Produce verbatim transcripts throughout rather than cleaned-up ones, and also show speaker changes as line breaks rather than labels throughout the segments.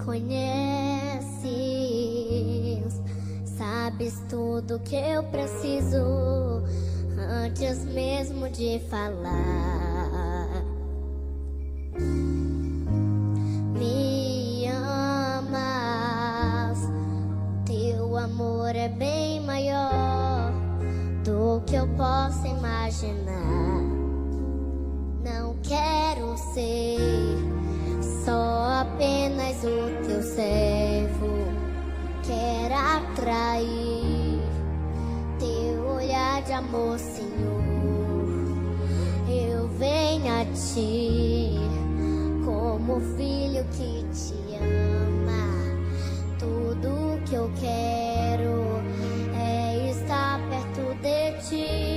conheces, sabes tudo que eu preciso antes mesmo de falar. Me amas, teu amor é bem maior do que eu posso imaginar. Não quero ser só apenas o teu servo, quero atrair teu olhar de amor, Senhor. Eu venho a ti como filho que te ama. Tudo que eu quero é estar perto de ti.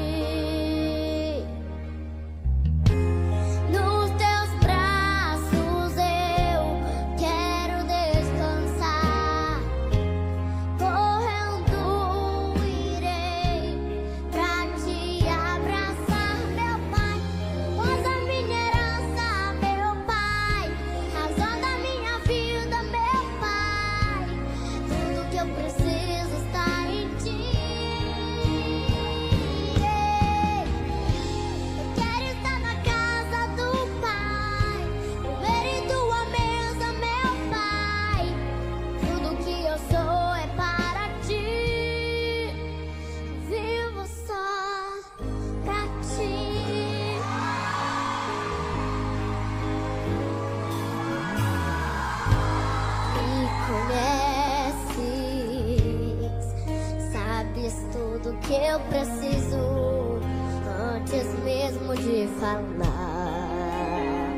Tudo que eu preciso antes mesmo de falar.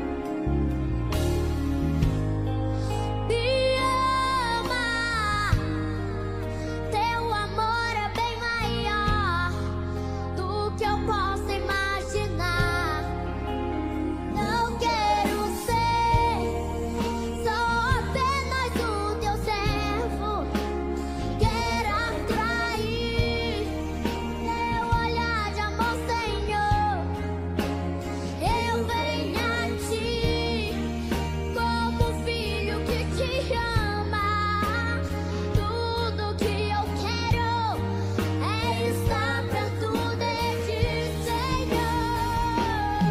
Me ama, teu amor é bem maior do que eu posso imaginar. Não quero ser só apenas o teu servo, quero atrair teu olhar de amor, Senhor. Eu venho a ti como filho que te ama. Tudo que eu quero é estar perto de ti, Senhor.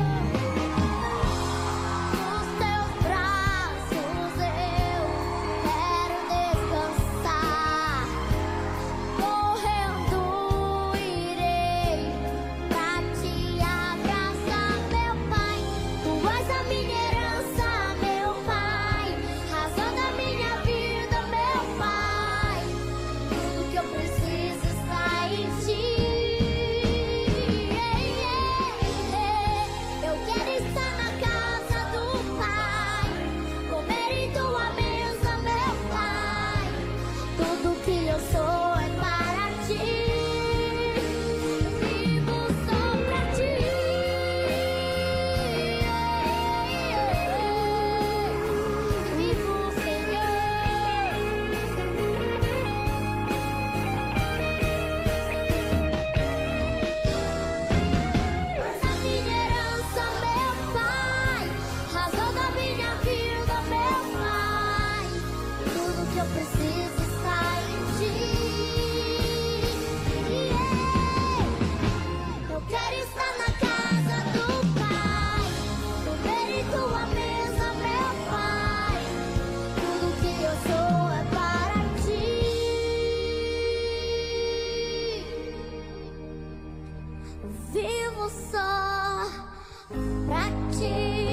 Nos teus braços eu quero descansar. Correndo irei pra te abraçar, meu Pai. Tu és a minha herança, meu Pai, razão da minha vida, meu Pai. Tudo que eu preciso está em ti. Eu quero estar na casa do Pai, comer em tua mesa, meu Pai. Tudo que eu sou é para ti. Vivo só pra ti. Vivo, Senhor. És a minha herança, meu Pai, razão da minha vida, meu Pai. Tudo que eu preciso está em ti. Eu quero estar na casa do Pai, comer em tua mesa, meu Pai. Tudo que eu sou é para ti. Vivo só pra ti.